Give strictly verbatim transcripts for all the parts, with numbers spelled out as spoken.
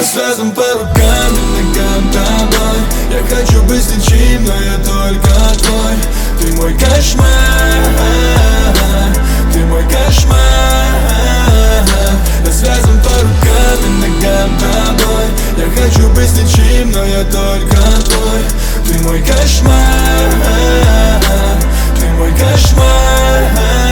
Я связан по рукам и ногам тобой. Я хочу быть с ничем, но я только твой. Ты мой кошмар, ты мой кошмар. Я связан по рукам и ногам тобой. Я хочу быть с ничем, но я только твой. Ты мой кошмар, ты мой кошмар.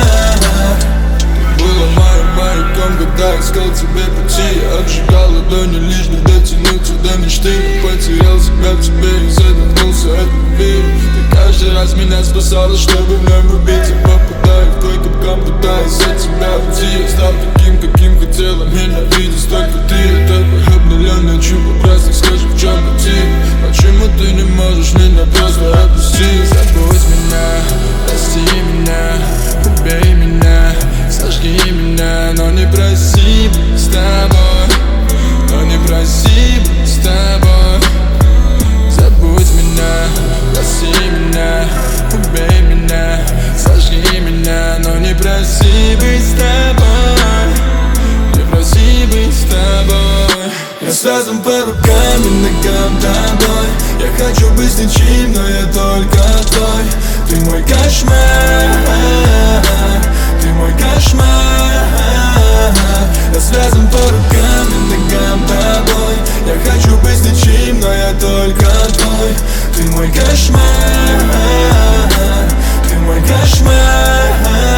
Было моим маяком, когда искал тебе пути. Я обжигал ладони, лишь не дотянуться до мечты. Потерял себя в тебе и задохнулся от любви. Ты каждый раз меня спасала, чтобы вновь влюбиться. Попадаю в твой капкан, пытаясь от тебя уйти. Я стал таким, каким хотела меня видеть только ты. Это твой обновленный чудо, просто скажи, в чем мотив. Почему ты не можешь меня просто отпустить? Забудь меня, прости меня, убей меня, сожги меня, но не проси быть с тобой, но не проси быть с тобой. Забудь меня, прости меня, убей меня, сожги меня, но не проси быть с тобой, не проси быть с тобой. Я связан по рукам и ногам тобой. Я хочу быть с ничем, но я только твой. Ты мой кошмар, ты мой кошмар. Я связан по рукам и ногам тобой. Я хочу быть с ничем, но я только твой. Ты мой кошмар, ты мой кошмар.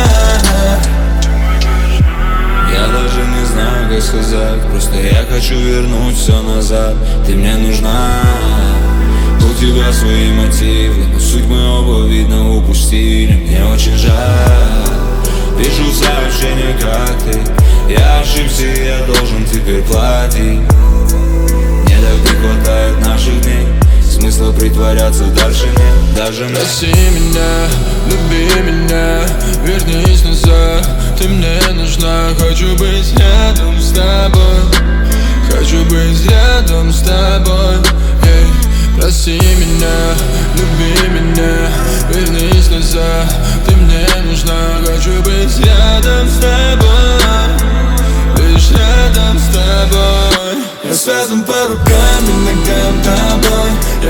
Я даже не знаю, как сказать, просто я хочу вернуть все назад. Ты мне нужна, у тебя свои мотивы, но суть мы оба, видно, упустили. Мне очень жаль, пишу сообщения, как ты. Я ошибся, и я должен теперь платить. Мне так не хватает наших дней, смысла притворяться дальше нет. Даже мне. Прости меня, люби меня, вернись назад. Ты мне нужна, хочу быть рядом с тобой. Хочу быть рядом с тобой, эй. Прости меня, люби меня, вернись назад. Ты мне нужна, хочу быть рядом с тобой, лишь рядом с тобой. Я связан по рукам и ногам тобой.